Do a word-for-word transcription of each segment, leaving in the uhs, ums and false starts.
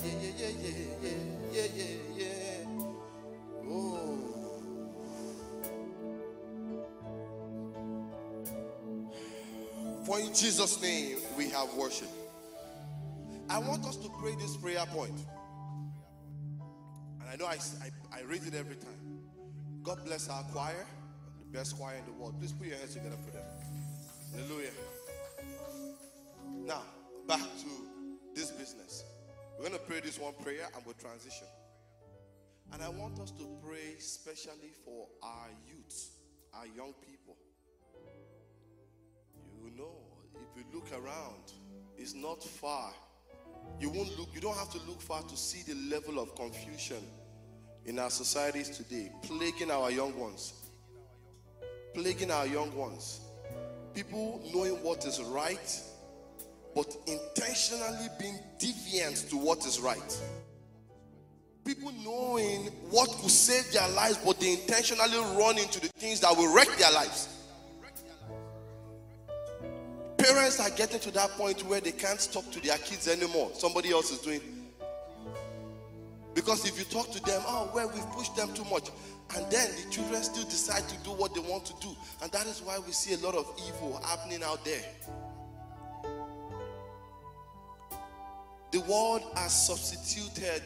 yeah, yeah, yeah, yeah, yeah, yeah, yeah. Oh. For in Jesus' name we have worship. I want us to pray this prayer point. And I know I, I, I read it every time. God bless our choir, the best choir in the world. Please put your hands together for them. Hallelujah. Now, back to this business. We're going to pray this one prayer and we'll transition. And I want us to pray especially for our youth, our young people. You know, if you look around, it's not far. You won't look, you don't have to look far to see the level of confusion in our societies today, plaguing our young ones. Plaguing our young ones. People knowing what is right, but intentionally being deviant to what is right. People knowing what could save their lives, but they intentionally run into the things that will wreck their lives. Parents are getting to that point where they can't talk to their kids anymore. Somebody else is doing. Because if you talk to them, oh, well, we've pushed them too much. And then the children still decide to do what they want to do. And that is why we see a lot of evil happening out there. The world has substituted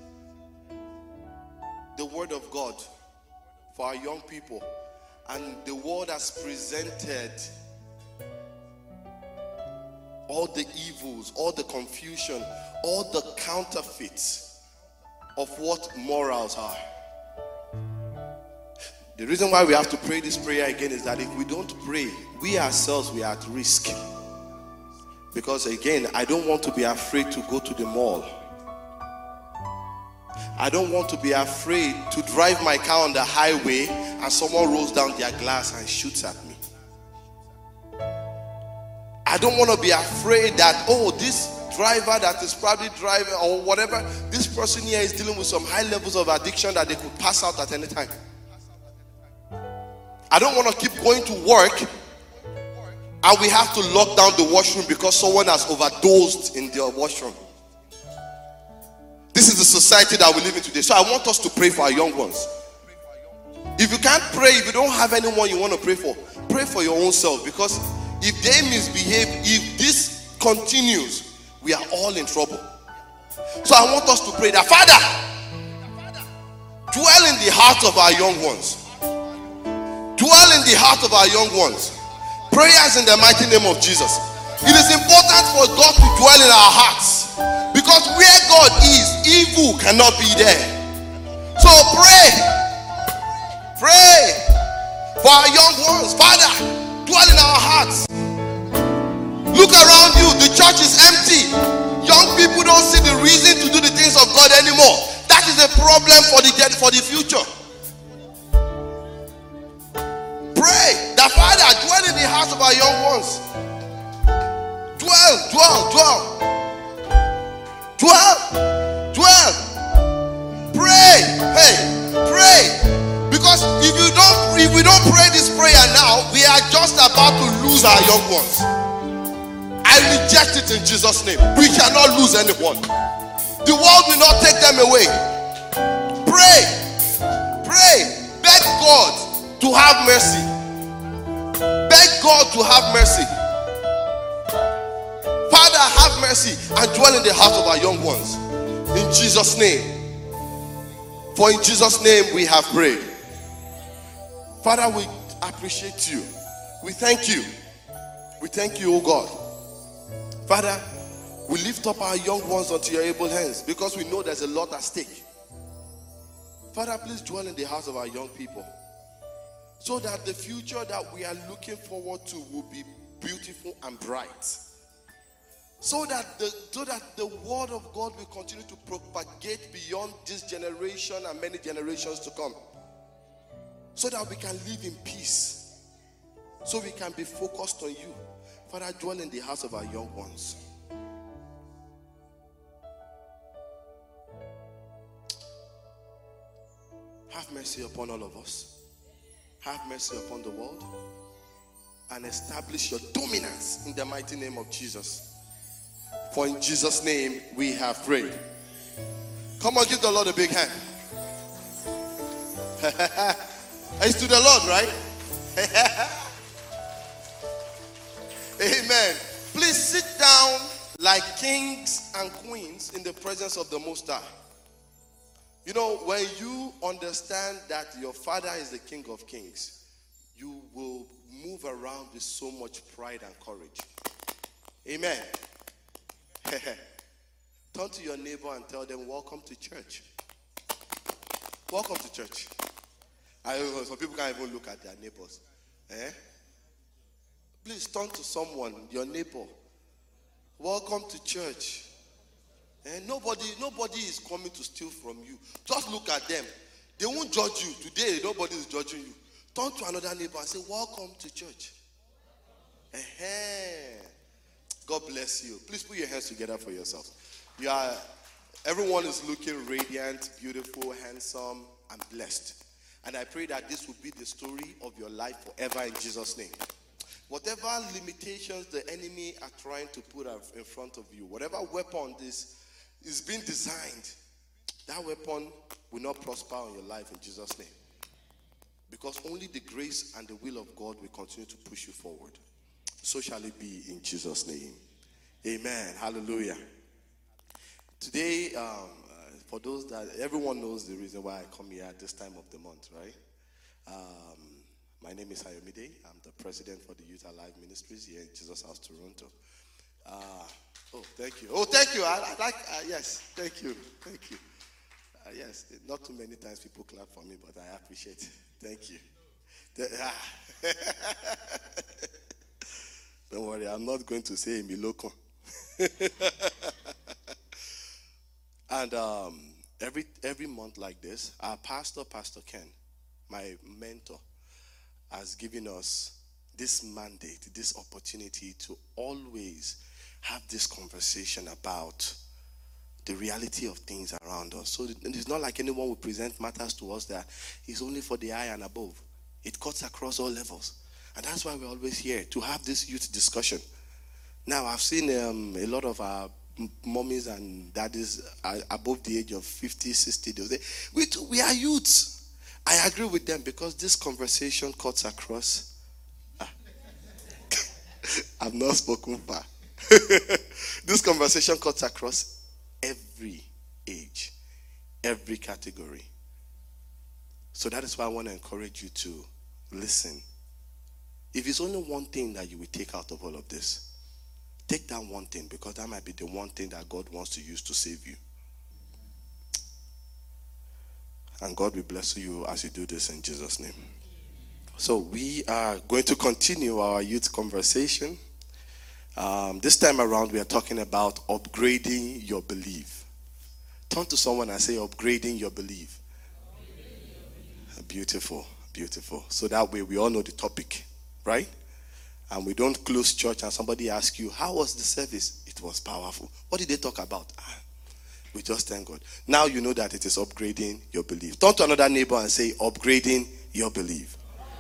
the word of God for our young people. And the world has presented all the evils, all the confusion, all the counterfeits of what morals are. The reason why we have to pray this prayer again is that if we don't pray, we ourselves, we are at risk. Because again, I don't want to be afraid to go to the mall. I don't want to be afraid to drive my car on the highway and someone rolls down their glass and shoots at me. I don't want to be afraid that, oh, this driver that is probably driving or whatever, this person here is dealing with some high levels of addiction that they could pass out at any time. I don't want to keep going to work and we have to lock down the washroom because someone has overdosed in the washroom. This is the society that we live in today. So I want us to pray for our young ones. If you can't pray, if you don't have anyone you want to pray for, pray for your own self. Because if they misbehave, if this continues, we are all in trouble. So I want us to pray that, Father, dwell in the hearts of our young ones. Dwell in the heart of our young ones. Prayers in the mighty name of Jesus. It is important for God to dwell in our hearts. Because where God is, evil cannot be there. So pray. Pray for our young ones. Father, dwell in our hearts. Look around you. The church is empty. Young people don't see the reason to do the things of God anymore. That is a problem for the for the future. Pray that, Father, dwell in the hearts of our young ones. Dwell, dwell, dwell. Dwell, dwell. Pray, hey, pray. Because if you don't, if we don't pray this prayer now, we are just about to lose our young ones. I reject it in Jesus' name. We cannot lose anyone. The world will not take them away. Pray, pray, beg God to have mercy. Beg God to have mercy. Father, have mercy and dwell in the heart of our young ones. In Jesus' name. For in Jesus' name we have prayed. Father, we appreciate you. We thank you. We thank you, oh God. Father, we lift up our young ones unto your able hands because we know there's a lot at stake. Father, please dwell in the hearts of our young people so that the future that we are looking forward to will be beautiful and bright. So that the so that the word of God will continue to propagate beyond this generation and many generations to come. So that we can live in peace. So we can be focused on you. Father, dwell in the hearts of our young ones. Have mercy upon all of us. Have mercy upon the world. And establish your dominance in the mighty name of Jesus. For in Jesus' name we have prayed. Come on, give the Lord a big hand. It's to the Lord, right? Amen. Please sit down like kings and queens in the presence of the Most High. You know, when you understand that your Father is the King of Kings, you will move around with so much pride and courage. Amen. Turn to your neighbor and tell them, welcome to church. Welcome to church. I know some people can't even look at their neighbors. Eh? Please turn to someone, your neighbor. Welcome to church. And nobody, nobody is coming to steal from you. Just look at them. They won't judge you. Today, nobody is judging you. Turn to another neighbor and say, welcome to church. Uh-huh. God bless you. Please put your hands together for yourselves. You are, everyone is looking radiant, beautiful, handsome, and blessed. And I pray that this will be the story of your life forever in Jesus' name. Whatever limitations the enemy are trying to put in front of you, whatever weapon this is being designed, that weapon will not prosper in your life in Jesus' name. Because only the grace and the will of God will continue to push you forward. So shall it be in Jesus' name. Amen. Hallelujah. Today, um, uh, for those that, everyone knows the reason why I come here at this time of the month, right? Um, my name is Ayomide. I'm the president for the Youth Alive Ministries here in Jesus House, Toronto. Uh, oh, thank you. Oh, thank you. I, I like, uh, yes, thank you. Thank you. Uh, yes, not too many times people clap for me, but I appreciate it. Thank you. The, ah. Don't worry, I'm not going to say Miloko. And um, every every month like this, our pastor, Pastor Ken, my mentor, has given us this mandate, this opportunity to always have this conversation about the reality of things around us. So it's not like anyone will present matters to us that is only for the high and above. It cuts across all levels. And that's why we're always here, to have this youth discussion. Now, I've seen um, a lot of our mommies and daddies are above the age of fifty, sixty. They'll say, we, too, we are youths. I agree with them because this conversation cuts across. Ah. I've not spoken far. This conversation cuts across every age, every category. So that is why I want to encourage you to listen. If it's only one thing that you will take out of all of this, take that one thing, because that might be the one thing that God wants to use to save you. And God will bless you as you do this in Jesus' name. So we are going to continue our youth conversation. Um, this time around, we are talking about upgrading your belief. Turn to someone and say, upgrading your belief. Beautiful, beautiful. So that way we all know the topic, right? And we don't close church and somebody asks you, how was the service? It was powerful. What did they talk about? Ah, we just thank God. Now you know that it is upgrading your belief. Turn to another neighbor and say, upgrading your belief.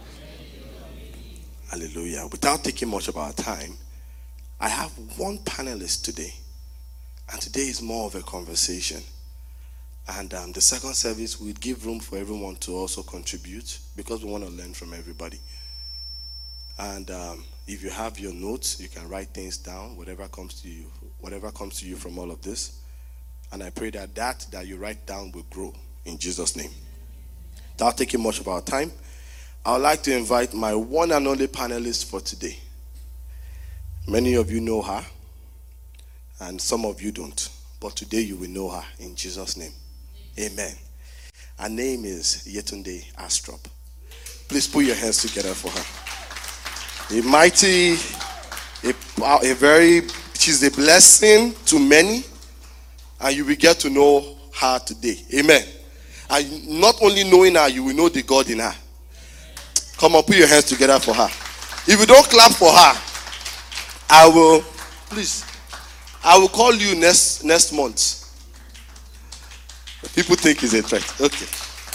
Hallelujah. Without taking much of our time, I have one panelist today. And today is more of a conversation. And um, the second service, we'll give room for everyone to also contribute because we want to learn from everybody. And um, if you have your notes, you can write things down, whatever comes to you, whatever comes to you from all of this. And I pray that that that you write down will grow in Jesus' name. Without taking much of our time, I would like to invite my one and only panelist for today. Many of you know her, and some of you don't. But today you will know her in Jesus' name. Amen. Her name is Yetunde Astrop. Please put your hands together for her. A mighty, a, a very, she's a blessing to many, and you will get to know her today. Amen. And not only knowing her, you will know the God in her. Come on, put your hands together for her. If you don't clap for her, I will, please, I will call you next next month. People think it's a threat. Okay.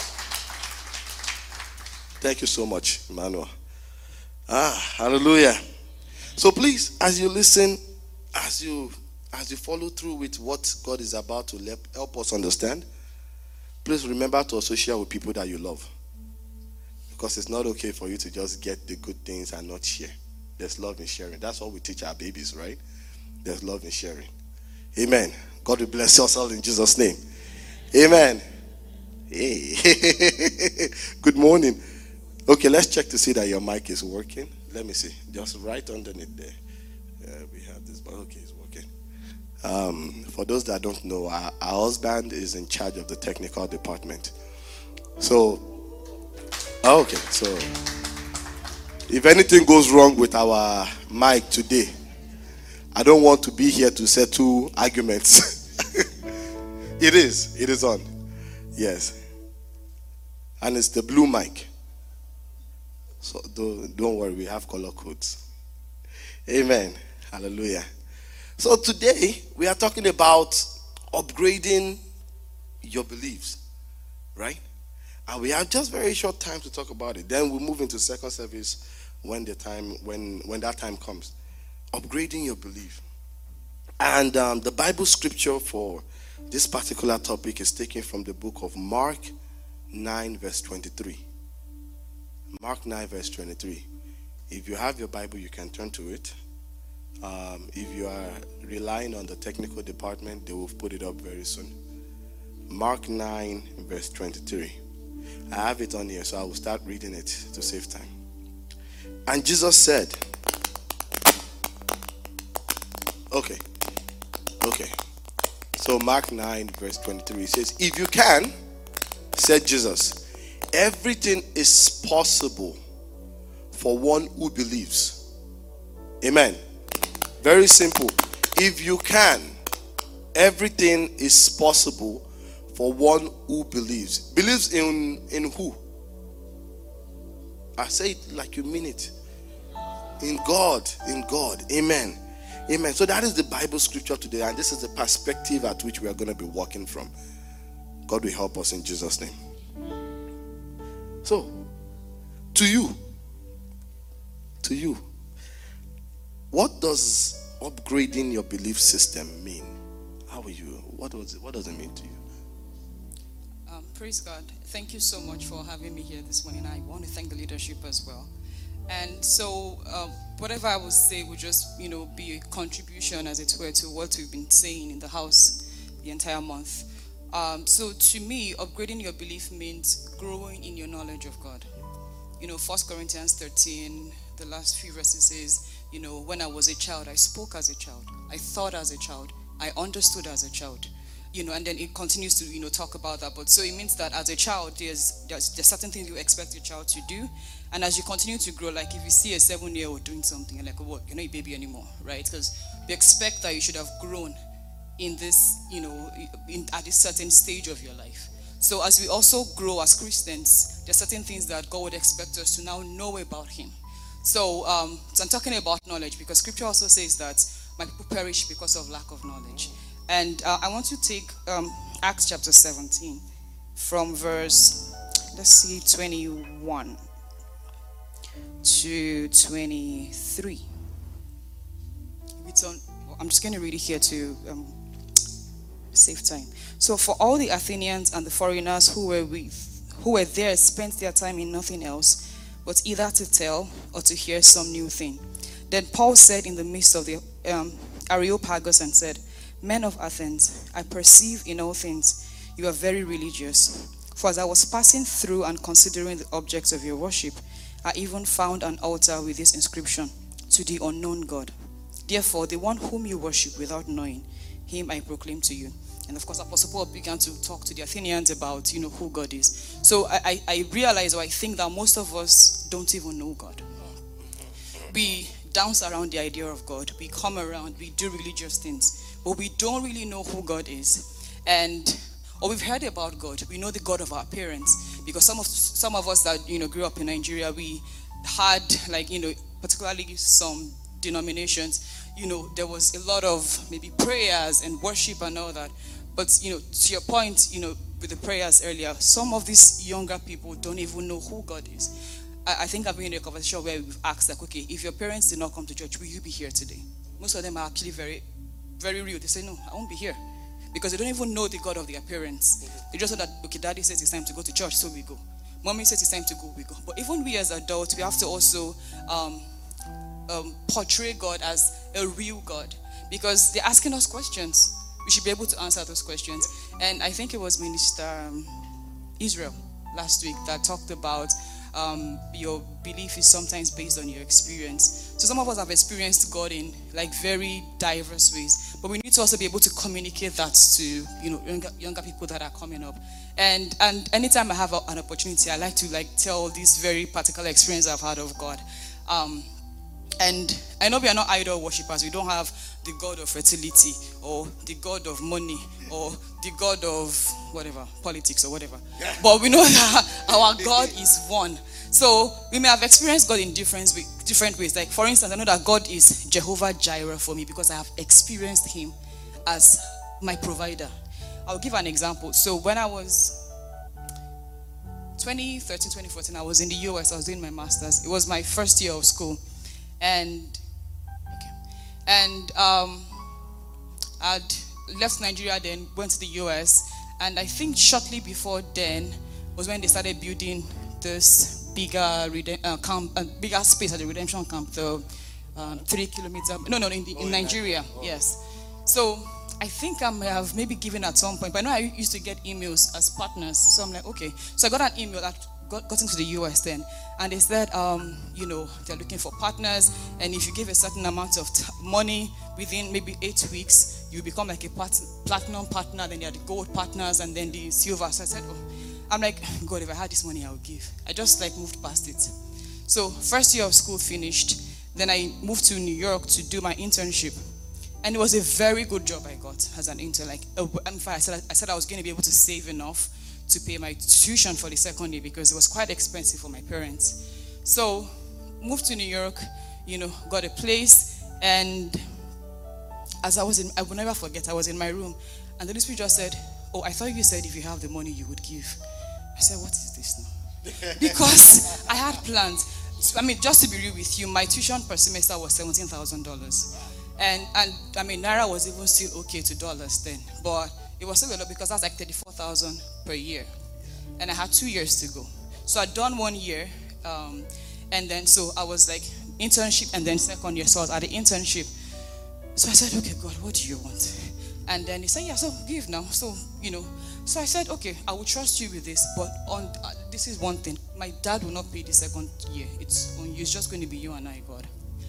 Thank you so much, Emmanuel. Ah, hallelujah. So please, as you listen, as you as you follow through with what God is about to help us understand, Please remember to associate with people that you love. Because it's not okay for you to just get the good things and not share. There's love in sharing. That's what we teach our babies, right? There's love in sharing. Amen. God will bless us all in Jesus' name. Amen. Hey. Good morning. Okay, let's check to see that your mic is working. Let me see. Just right underneath there. Uh, we have this, but okay, it's working. Um, for those that don't know, our, our husband is in charge of the technical department. So, okay, so if anything goes wrong with our mic today, I don't want to be here to settle arguments. It is. It is on. Yes. And it's the blue mic. So don't, don't worry, we have color codes. Amen. Hallelujah. So today we are talking about upgrading your beliefs, right? And we have just very short time to talk about it. Then we'll move into second service when the time when when that time comes. Upgrading your belief. And um, the Bible scripture for this particular topic is taken from the book of Mark nine verse twenty-three. Mark nine verse twenty-three. If you have your Bible, you can turn to it. Um, if you are relying on the technical department, they will put it up very soon. Mark nine verse twenty-three. I have it on here, so I will start reading it to save time. And Jesus said, okay, okay. So Mark nine verse twenty-three says, if you can, said Jesus, everything is possible for one who believes. Amen. Very simple. If you can, everything is possible for one who believes. Believes in, in who? I say it like you mean it. In God. In God. Amen. Amen. So that is the Bible scripture today, and this is the perspective at which we are going to be walking from. God will help us in Jesus' name. So, to you, to you, what does upgrading your belief system mean? How are you? What does it, what does it mean to you? Um, praise God. Thank you so much for having me here this morning. I want to thank the leadership as well. And so, uh, whatever I will say will just, you know, be a contribution, as it were, to what we've been saying in the house the entire month. Um, so, to me, upgrading your belief means growing in your knowledge of God. You know, First Corinthians thirteen, the last few verses says, you know, when I was a child, I spoke as a child. I thought as a child. I understood as a child. You know, and then it continues to, you know, talk about that. But so it means that as a child, there's, there's there's certain things you expect your child to do. And as you continue to grow, like if you see a seven-year-old doing something, you're like, what, you're not a baby anymore, right? Because you expect that you should have grown in this, you know, in, at this certain stage of your life. So as we also grow as Christians, there are certain things that God would expect us to now know about Him. So, um, so I'm talking about knowledge because Scripture also says that my people perish because of lack of knowledge. And uh, I want to take um, Acts chapter seventeen from verse, let's see, twenty-one to twenty-three. It's on, I'm just going to read it here to um, save time. So for all the Athenians and the foreigners who were with, who were there spent their time in nothing else but either to tell or to hear some new thing. Then Paul said in the midst of the um, Areopagus and said, men of Athens, I perceive in all things you are very religious. For as I was passing through and considering the objects of your worship, I even found an altar with this inscription, to the unknown God. Therefore, the one whom you worship without knowing, him I proclaim to you. And of course, Apostle Paul began to talk to the Athenians about, you know, who God is. So I, I, I realize, or I think that most of us don't even know God. We dance around the idea of God. We come around, we do religious things. But we don't really know who God is. And, or we've heard about God. We know the God of our parents. Because some of some of us that, you know, grew up in Nigeria, we had, like, you know, particularly some denominations, you know, there was a lot of maybe prayers and worship and all that. But, you know, to your point, you know, with the prayers earlier, some of these younger people don't even know who God is. I, I think I've been in a conversation where we've asked, like, okay, if your parents did not come to church, will you be here today? Most of them are actually very, very real. They say, no, I won't be here. because they don't even know the God of their parents. They just know that, okay, daddy says it's time to go to church, so we go. Mommy says it's time to go, we go. But even we as adults, we have to also um, um, portray God as a real God, because they're asking us questions. We should be able to answer those questions. And I think it was Minister um, Israel last week that talked about um, your belief is sometimes based on your experience. So some of us have experienced God in like very diverse ways, but we need to also be able to communicate that to, you know, younger, younger people that are coming up. And and anytime I have a, an opportunity, I like to like tell this very particular experience I've had of God. Um, And I know we are not idol worshippers. We don't have the God of fertility or the God of money or the God of whatever, politics or whatever. Yeah. But we know that our God is one. So we may have experienced God in different, different ways. Like for instance, I know that God is Jehovah Jireh for me because I have experienced him as my provider. I'll give an example. So when I was twenty thirteen, twenty fourteen, I was in the U S. I was doing my master's. It was my first year of school. And okay, and um, I'd left Nigeria, then went to the U S, and I think shortly before then was when they started building this bigger uh, camp, uh, bigger space at the redemption camp, the um, three kilometer. No, no, in, the, in Nigeria, yes. So I think I may have maybe given at some point, but I know I used to get emails as partners. So I'm like, okay. So I got an email that got, got into the U S then, and they said, um, you know, they're looking for partners, and if you give a certain amount of t- money within maybe eight weeks, you become like a pat- platinum partner, then you're the gold partners, and then the silver. So I said, oh, I'm like, God, if I had this money, I would give. I just like moved past it. So first year of school finished, then I moved to New York to do my internship. And it was a very good job I got as an intern. Like, in fact, I said I said I was going to be able to save enough to pay my tuition for the second year because it was quite expensive for my parents. So, moved to New York, you know, got a place, and as I was in, I will never forget, I was in my room, and the Holy Spirit just said, "Oh, I thought you said if you have the money, you would give." I said, "What is this now?" Because I had plans. I mean, just to be real with you, my tuition per semester was seventeen thousand dollars. And, and I mean, Naira was even still okay to dollars then. But it was still a lot because that's like thirty-four thousand per year. And I had two years to go. So I'd done one year. Um, and then, so I was like, internship and then second year. So I was at the internship. So I said, okay, God, what do you want? And then he said, yeah, so give now. So, you know. So I said, okay, I will trust you with this. But on uh, this is one thing. My dad will not pay the second year. It's on you. It's just going to be you and I, God.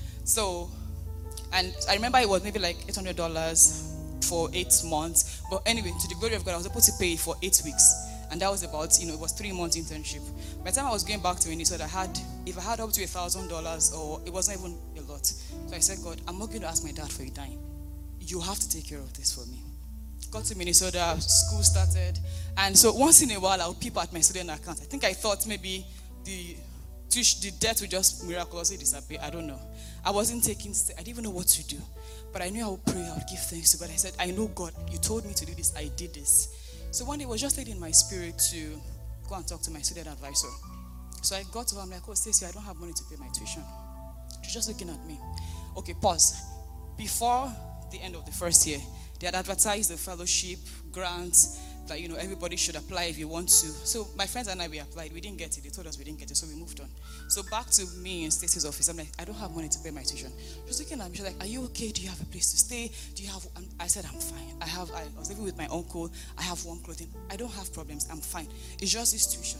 So... And I remember it was maybe like eight hundred dollars for eight months. But anyway, to the glory of God, I was able to pay for eight weeks. And that was about, you know, it was three months internship. By the time I was going back to Minnesota, I had, if I had up to one thousand dollars, or it wasn't even a lot. So I said, God, I'm not going to ask my dad for a dime. You have to take care of this for me. Got to Minnesota, school started. And so once in a while, I would peep at my student account. I think I thought maybe the... the debt would just miraculously disappear. I don't know. I wasn't taking, st- I didn't even know what to do. But I knew I would pray, I would give thanks to God. I said, I know God, you told me to do this, I did this. So one day it was just laid in my spirit to go and talk to my student advisor. So I got to her, I'm like, oh, Stacey, I don't have money to pay my tuition. She's just looking at me. Okay, pause. Before the end of the first year, they had advertised the fellowship, grants, that, you know, everybody should apply if you want to. So my friends and I, we applied. We didn't get it. They told us we didn't get it, so we moved on. So back to me in Stacey's office. I'm like, I don't have money to pay my tuition. She was looking at me. She's like, are you okay? Do you have a place to stay? Do you have... I said, I'm fine. I have... I was living with my uncle. I have warm clothing. I don't have problems. I'm fine. It's just this tuition.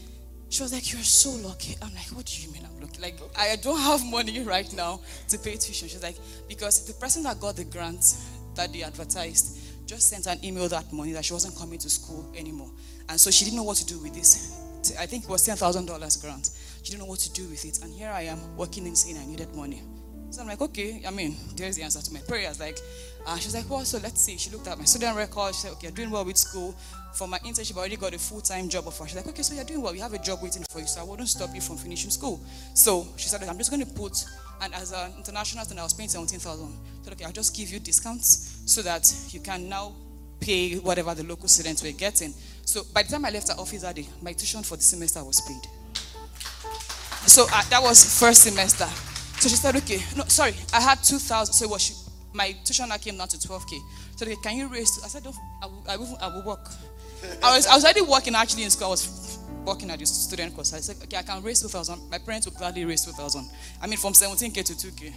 She was like, you're so lucky. I'm like, what do you mean I'm lucky? Like, I don't have money right now to pay tuition. She's like, because the person that got the grant that they advertised just sent an email that morning that she wasn't coming to school anymore. And so she didn't know what to do with this. I think it was ten thousand dollars grant. She didn't know what to do with it. And here I am working in saying I needed money. So I'm like, okay, I mean, there's the answer to my prayers. Like, uh, she was like, well, so let's see. She looked at my student record. She said, okay, you're doing well with school. For my internship, I already got a full-time job offer. She's like, okay, so you're doing well. You have a job waiting for you, so I wouldn't stop you from finishing school. So she said, I'm just going to put, and as an international student, I was paying seventeen thousand dollars. I said, okay, I'll just give you discounts so that you can now pay whatever the local students were getting. So by the time I left her office that day, my tuition for the semester was paid. So uh, that was first semester. So she said, okay, no, sorry, I had two thousand. So it was, she, my tuition now came down to twelve K. So they, can you raise? I said, don't, I will, I will, I will work. I was, I was already working actually in school. I was working at the student course. I said, okay, I can raise two thousand. My parents would gladly raise two thousand. I mean, from seventeen K to two K.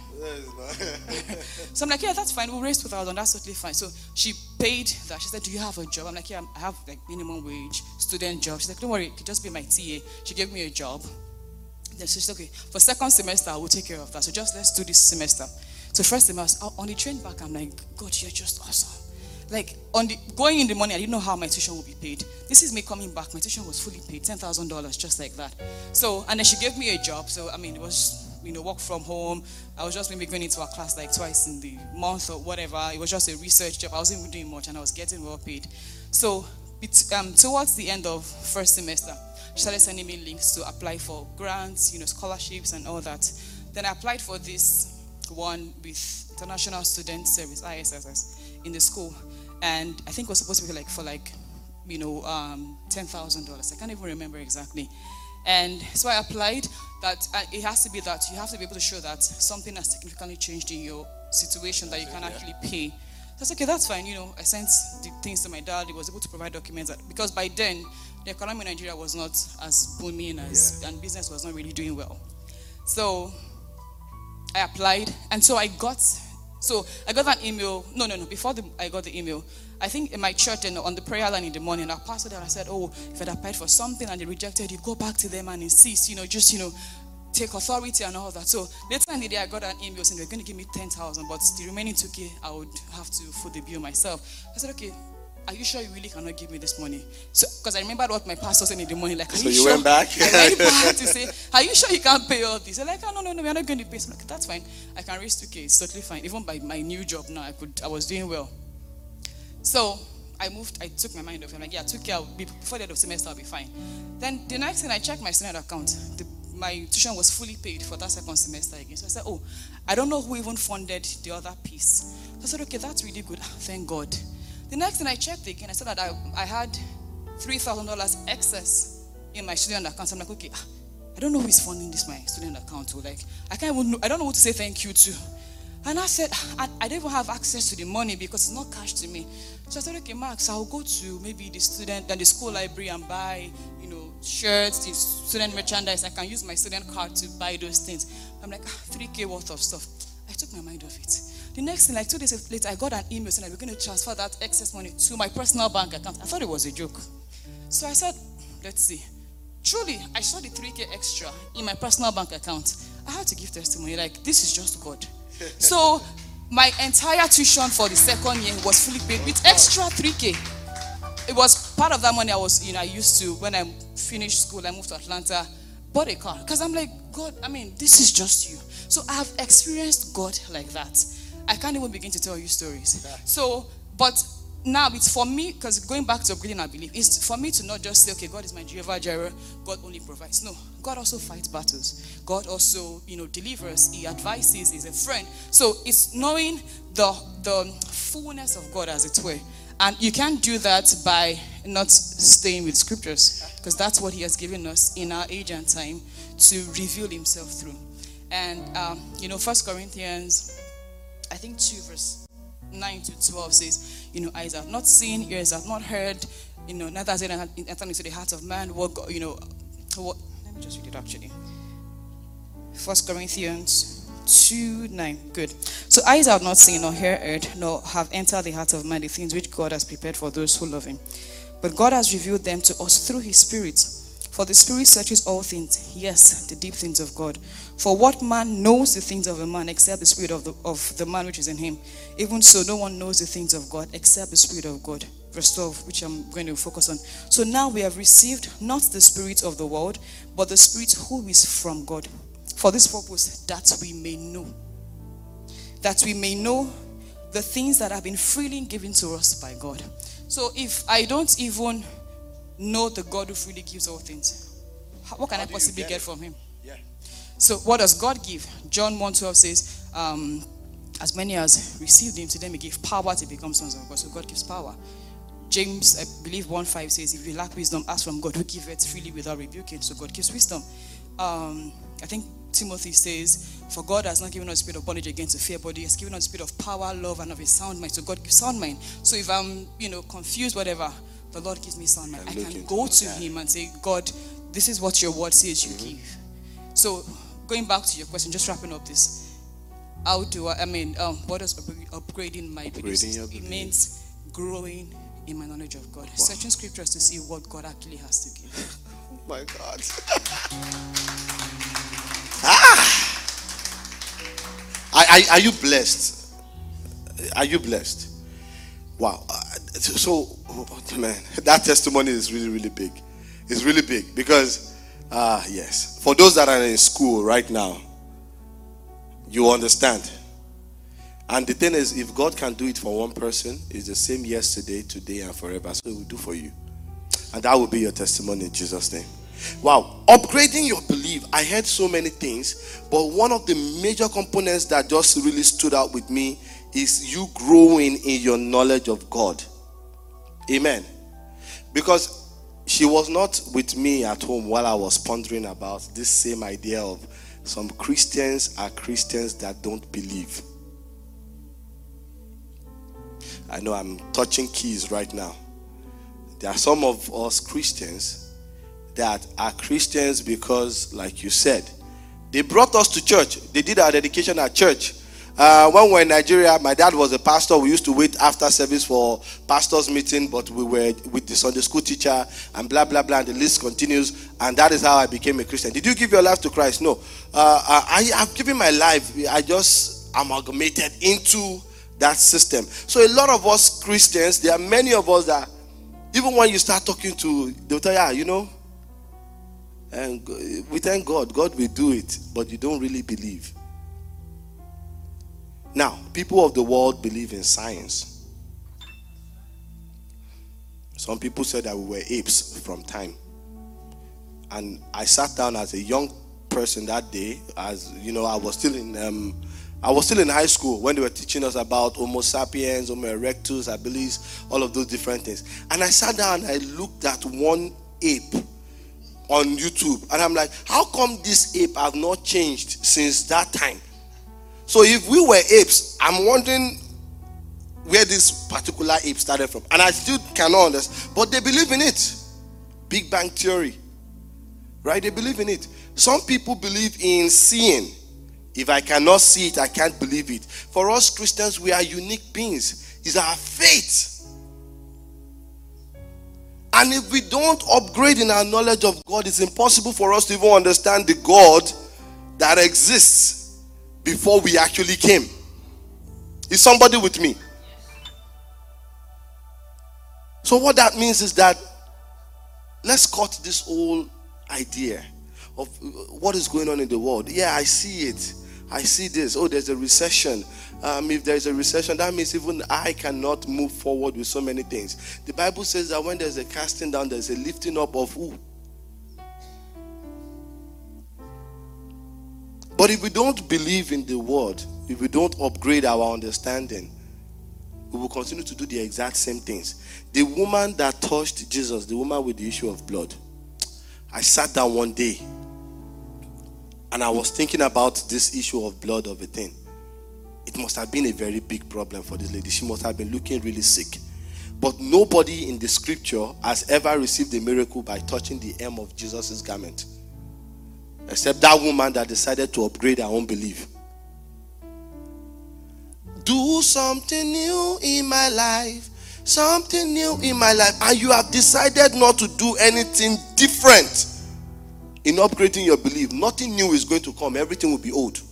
So I'm like, yeah, that's fine. We'll raise two thousand. That's totally fine. So she paid that. She said, do you have a job? I'm like, yeah, I have like minimum wage, student job. She's like, don't worry, it could just be my T A. She gave me a job. Then she said, okay, for second semester, I will take care of that. So just let's do this semester. So first semester, on the train back, I'm like, God, you're just awesome. Like, on the going in the morning, I didn't know how my tuition would be paid. This is me coming back. My tuition was fully paid, ten thousand dollars, just like that. So, and then she gave me a job. So, I mean, it was, you know, work from home. I was just maybe going into a class like twice in the month or whatever. It was just a research job. I wasn't even doing much, and I was getting well paid. So, it, um, towards the end of first semester, she started sending me links to apply for grants, you know, scholarships and all that. Then I applied for this one with International Student Service, I S S S, in the school. And I think it was supposed to be like for like, you know, um, ten thousand dollars. I can't even remember exactly. And so I applied that uh, it has to be that you have to be able to show that something has significantly changed in your situation that you can actually pay. So I said, okay, that's fine. You know, I sent the things to my dad. He was able to provide documents that, because by then the economy in Nigeria was not as booming as, yeah. and business was not really doing well. So I applied, and so I got, so I got an email. No, no, no. Before the, I got the email, I think in my church and on the prayer line in the morning, I passed there. I said, "Oh, if I'd applied for something and they rejected you, go back to them and insist. You know, just you know, take authority and all that." So later in the day, I got an email saying they're going to give me ten thousand, but the remaining two K, I would have to foot the bill myself. I said, "Okay. Are you sure you really cannot give me this money?" So, because I remembered what my pastor said in the morning, like, are so you, you sure? went back? I went back to say, are you sure you can't pay all this? They're like, oh, no, no, no, we're not going to pay. So I'm like, that's fine. I can raise two K. It's totally fine. Even by my new job now, I could. I was doing well. So I moved. I took my mind off. I'm like, yeah, two K. I'll be, before the end of the semester, I'll be fine. Then the next thing, I checked my student account. The, my tuition was fully paid for that second semester again. So I said, oh, I don't know who even funded the other piece. So I said, okay, that's really good. Thank God. The next thing I checked again, I said that I, I had three thousand dollars excess in my student account. So I'm like, okay, I don't know who is funding this, my student account. So like, I can't even know, I don't know who to say thank you to. And I said, I, I don't even have access to the money because it's not cash to me. So I said, okay, Max, I'll go to maybe the student and the school library and buy, you know, shirts, the student merchandise. I can use my student card to buy those things. I'm like, three K worth of stuff. I took my mind off it. The next thing, like two days later, I got an email saying we're going to transfer that excess money to my personal bank account. I thought it was a joke. So I said, let's see. Truly, I saw the three K extra in my personal bank account. I had to give testimony, like, this is just God. So my entire tuition for the second year was fully paid with extra three K. It was part of that money I was, you know, I used to, when I finished school, I moved to Atlanta, bought a car. Because I'm like, God, I mean, this is just you. So I have experienced God like that. I can't even begin to tell you stories. So, but now it's for me, because going back to upgrading our belief, it's for me to not just say, okay, God is my Jehovah Jireh, God only provides. No, God also fights battles. God also, you know, delivers. He advises, he's a friend. So it's knowing the, the fullness of God, as it were. And you can't do that by not staying with scriptures, because that's what he has given us in our age and time to reveal himself through. And, um, you know, First Corinthians, I think two verse nine to twelve says, you know, eyes have not seen, ears have not heard, you know, neither has it entered into the heart of man. What, God, you know, what, let me just read it actually. First Corinthians two nine. Good. So eyes have not seen, nor hair heard, nor have entered the heart of man the things which God has prepared for those who love him. But God has revealed them to us through his Spirit. For the Spirit searches all things, yes, the deep things of God. For what man knows the things of a man except the spirit of the, of the man which is in him? Even so, no one knows the things of God except the Spirit of God. Verse twelve, which I'm going to focus on. So now we have received not the spirit of the world, but the Spirit who is from God. For this purpose, that we may know. That we may know the things that have been freely given to us by God. So if I don't even know the God who freely gives all things, what can How I possibly get, get from him? Yeah. So what does God give? John one twelve says, um, as many as received him, to them he gave power to become sons of God. So God gives power. James, I believe one five says, if you lack wisdom, ask from God who giveth freely without rebuking. So God gives wisdom. Um, I think Timothy says, For God has not given us a spirit of bondage again to fear, but He has given us a spirit of power, love, and of a sound mind. So God gives sound mind. So if I'm, you know, confused, whatever, the Lord gives me sound mind. I can go to Him and say, God, this is what your word says you mm-hmm. give. So going back to your question, just wrapping up this. How do I, I mean, um, what does upgrading my beliefs? It means growing in my knowledge of God. Wow. Searching scriptures to see what God actually has to give. Oh my God. ah! Are, are, are you blessed? Are you blessed? Wow. Uh, so, oh, man, that testimony is really, really big. It's really big because, ah, uh, yes. For those that are in school right now, you understand. And the thing is, if God can do it for one person, it's the same yesterday, today, and forever. So He will do for you. And that will be your testimony in Jesus' name. Wow. Upgrading your belief. I heard so many things, but one of the major components that just really stood out with me is you growing in your knowledge of God. Amen. Because she was not with me at home while I was pondering about this same idea of some Christians are Christians that don't believe. I know I'm touching keys right now. There are some of us Christians that are Christians because, like you said, they brought us to church. They did our dedication at church. Uh, when we were in Nigeria, my dad was a pastor. We used to wait after service for pastor's meeting, but we were with the Sunday school teacher and blah, blah, blah, and the list continues. And that is how I became a Christian. Did you give your life to Christ? No. Uh, I have given my life. I just amalgamated into that system. So a lot of us Christians, there are many of us that, even when you start talking to, they'll tell you, yeah, you know, and we thank God. God will do it, but you don't really believe. Now, people of the world believe in science. Some people said that we were apes from time. And I sat down as a young person that day, as you know, I was still in um, I was still in high school when they were teaching us about Homo sapiens, Homo erectus, habilis, all of those different things. And I sat down and I looked at one ape on YouTube, and I'm like, how come this ape have not changed since that time? So if we were apes, I'm wondering where this particular ape started from. And I still cannot understand, but they believe in it. Big Bang Theory, right? They believe in it. Some people believe in seeing. If I cannot see it, I can't believe it. For us Christians, we are unique beings. It's our faith. And if we don't upgrade in our knowledge of God, it's impossible for us to even understand the God that exists before we actually came. Is somebody with me? So what that means is that let's cut this whole idea of what is going on in the world. Yeah, I see it. I see this. Oh, there's a recession. Um, if there's a recession, that means even I cannot move forward with so many things. The Bible says that when there's a casting down, there's a lifting up of who? But if we don't believe in the word, if we don't upgrade our understanding, we will continue to do the exact same things. The woman that touched Jesus, the woman with the issue of blood, I sat down one day and I was thinking about this issue of blood of a thing. It must have been a very big problem for this lady. She must have been looking really sick. But nobody in the scripture has ever received a miracle by touching the hem of Jesus' garment, except that woman that decided to upgrade her own belief. Do something new in my life. Something new in my life. And you have decided not to do anything different in upgrading your belief. Nothing new is going to come. Everything will be old.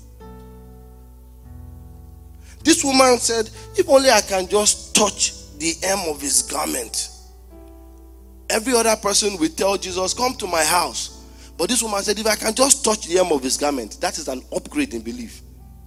This woman said, if only I can just touch the hem of his garment. Every other person will tell Jesus, come to my house. But this woman said, if I can just touch the hem of his garment, that is an upgrade in belief.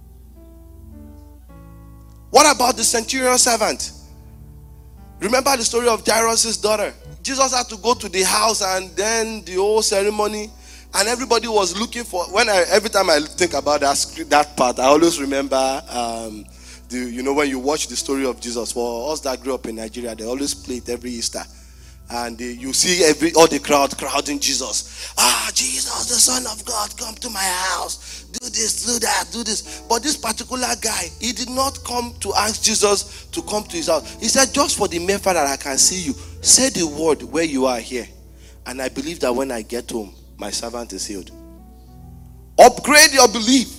What about the centurion servant? Remember the story of Jairus' daughter. Jesus had to go to the house and then the whole ceremony, and everybody was looking for, when I, every time I think about that, that part, I always remember, um, the, you know, when you watch the story of Jesus. For us that grew up in Nigeria, they always play it every Easter. And uh, you see every all the crowd crowding Jesus. Ah, Jesus, the Son of God, come to my house. Do this, do that, do this. But this particular guy, he did not come to ask Jesus to come to his house. He said, just for the mere fact that I can see you, say the word where you are here. And I believe that when I get home, my servant is healed. Upgrade your belief.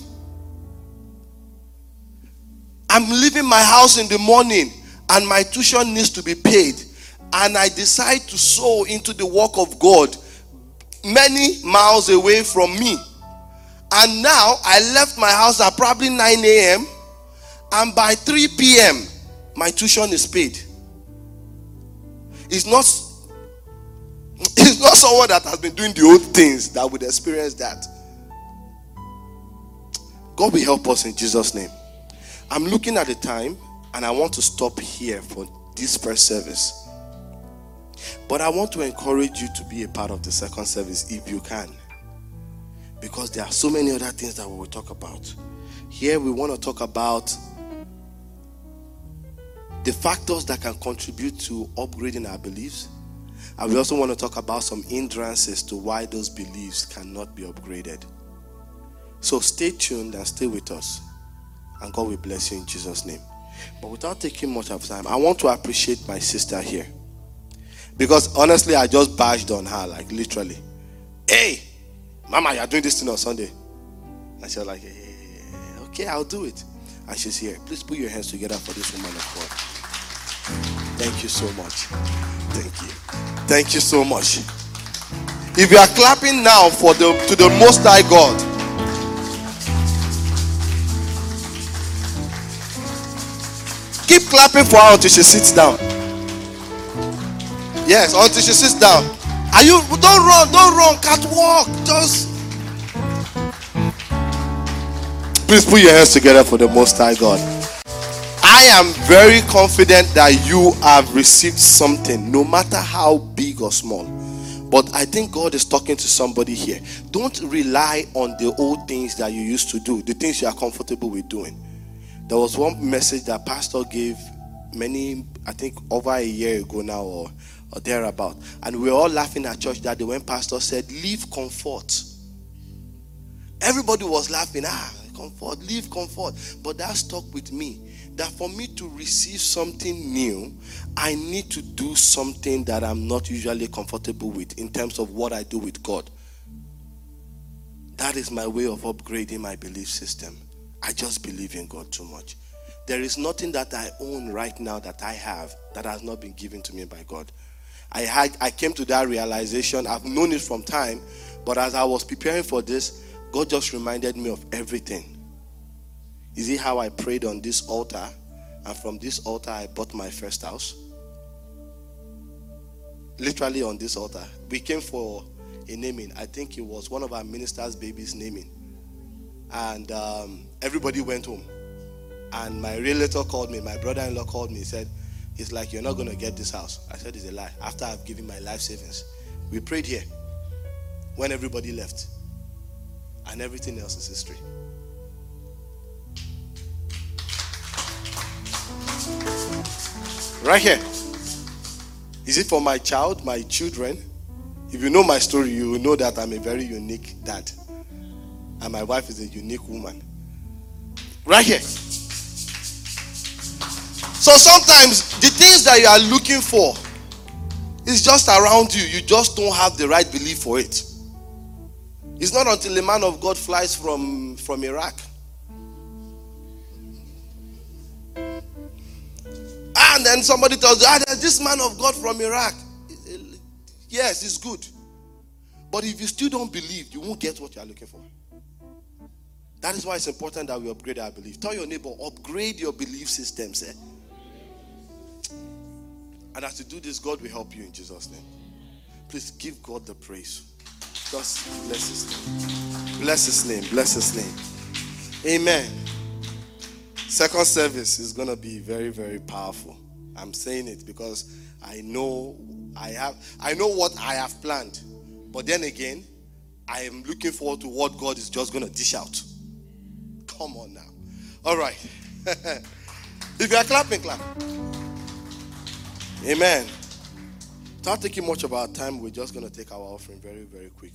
I'm leaving my house in the morning and my tuition needs to be paid. And I decide to sow into the work of God many miles away from me. And now I left my house at probably nine a.m. and by three p.m. my tuition is paid. It's not, it's not someone that has been doing the old things that would experience that. God will help us in Jesus' name. I'm looking at the time and I want to stop here for this first service. But I want to encourage you to be a part of the second service if you can. Because there are so many other things that we will talk about. Here we want to talk about the factors that can contribute to upgrading our beliefs. And we also want to talk about some hindrances to why those beliefs cannot be upgraded. So stay tuned and stay with us. And God will bless you in Jesus' name. But without taking much of time, I want to appreciate my sister here. Because honestly, I just bashed on her, like literally. Hey, Mama, you're doing this thing on Sunday. And she was like, hey, okay, I'll do it. And she's here. Please put your hands together for this woman of God. Thank you so much. Thank you. Thank you so much. If you are clapping now for the to the Most High God, keep clapping for her until she sits down. Yes, until she sits down. Are you? Don't run, don't run, catwalk. Just please put your hands together for the Most High God. I am very confident that you have received something, no matter how big or small. But I think God is talking to somebody here. Don't rely on the old things that you used to do, the things you are comfortable with doing. There was one message that Pastor gave many, I think over a year ago now or, or thereabout. And we were all laughing at church that day when Pastor said, leave comfort. Everybody was laughing, ah, comfort, leave comfort. But that stuck with me. That for me to receive something new, I need to do something that I'm not usually comfortable with in terms of what I do with God. That is my way of upgrading my belief system. I just believe in God too much. There is nothing that I own right now that I have that has not been given to me by God. I had, I came to that realization. I've known it from time, but as I was preparing for this, God just reminded me of everything. Is it how I prayed on this altar, and from this altar I bought my first house? Literally on this altar. We came for a naming. I think it was one of our ministers' babies' naming. And um, everybody went home. And my relator called me, my brother-in-law called me, said, it's like you're not going to get this house. I said, it's a lie. After I've given my life savings. We prayed here when everybody left. And everything else is history. Right here. Is it for my child, my children? If you know my story, you will know that I'm a very unique dad. And my wife is a unique woman. Right here. So sometimes the things that you are looking for is just around you. You just don't have the right belief for it. It's not until a man of God flies from, from Iraq. And then somebody tells you, ah, there's this man of God from Iraq. Yes, it's good. But if you still don't believe, you won't get what you are looking for. That is why it's important that we upgrade our belief. Tell your neighbor, upgrade your belief systems. Eh? And as you do this, God will help you in Jesus' name. Please give God the praise. Just bless his name. Bless his name. Bless his name. Amen. Second service is going to be very, very powerful. I'm saying it because I know I have I know what I have planned. But then again, I am looking forward to what God is just going to dish out. Come on now. All right. If you are clapping, clap. Amen. Without taking much of our time, we're just going to take our offering very, very quick.